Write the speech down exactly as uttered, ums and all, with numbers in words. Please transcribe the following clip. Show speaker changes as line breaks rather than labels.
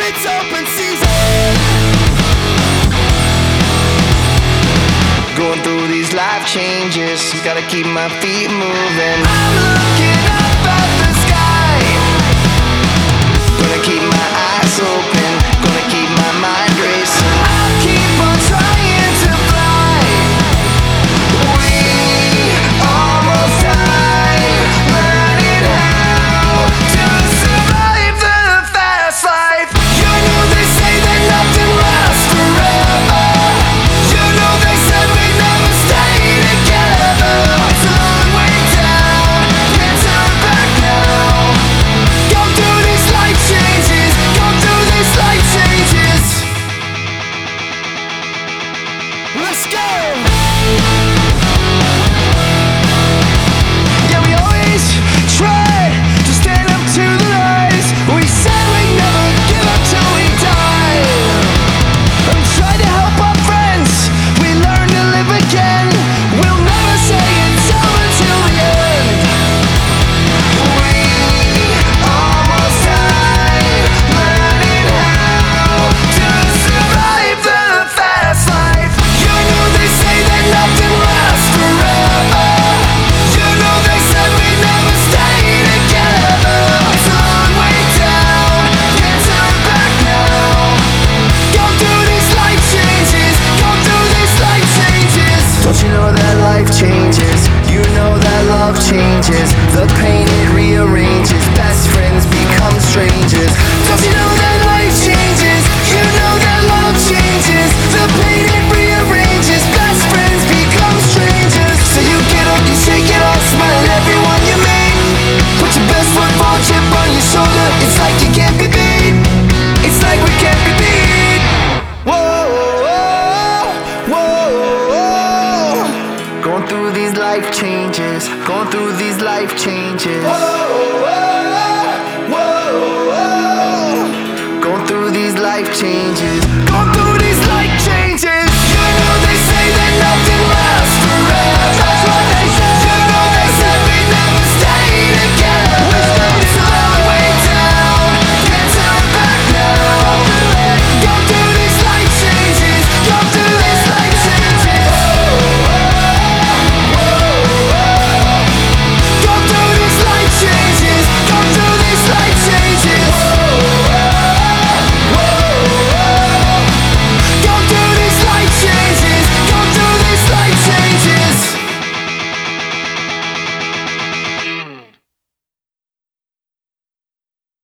It's open season. Going through these life changes, gotta keep my feet moving. I'm looking up at the sky, gonna keep my eyes open, gonna keep my mind racing. I'll keep on trying to fly. We almost died, learning how to survive the fast life. You know they say that nothing lasts forever. You know they said we'd never stay together. It's a long way down, can't turn back now. Go through these life changes, go through these life changes. Let's go! Yeah, we always try to stand up to the lies. We said we'd never give up till we die. I'm trying to help our friends, we learn to live again. We'll never say it's over till the end. We almost died, learning how to survive the fast life. You know they say that nothing lasts forever. You know they said we'd never stay together. It's a long way down, can't turn back now. Go through these life changes, go through these life changes. Don't you know that life changes? You know that love changes. The pain it rearranges. Best friends become strangers. Don't you know that life changes? You know that love changes. The pain it rearranges. Best friends become strangers. So you get up, you shake it off, smile at everyone you meet. Put your best foot forward, chip on your shoulder. It's like you can't be beat. It's like we can't be beat. Whoa, whoa, whoa, whoa. Going through these life changes, going through these life changes. Whoa, whoa, whoa, whoa. Going through these life changes, going through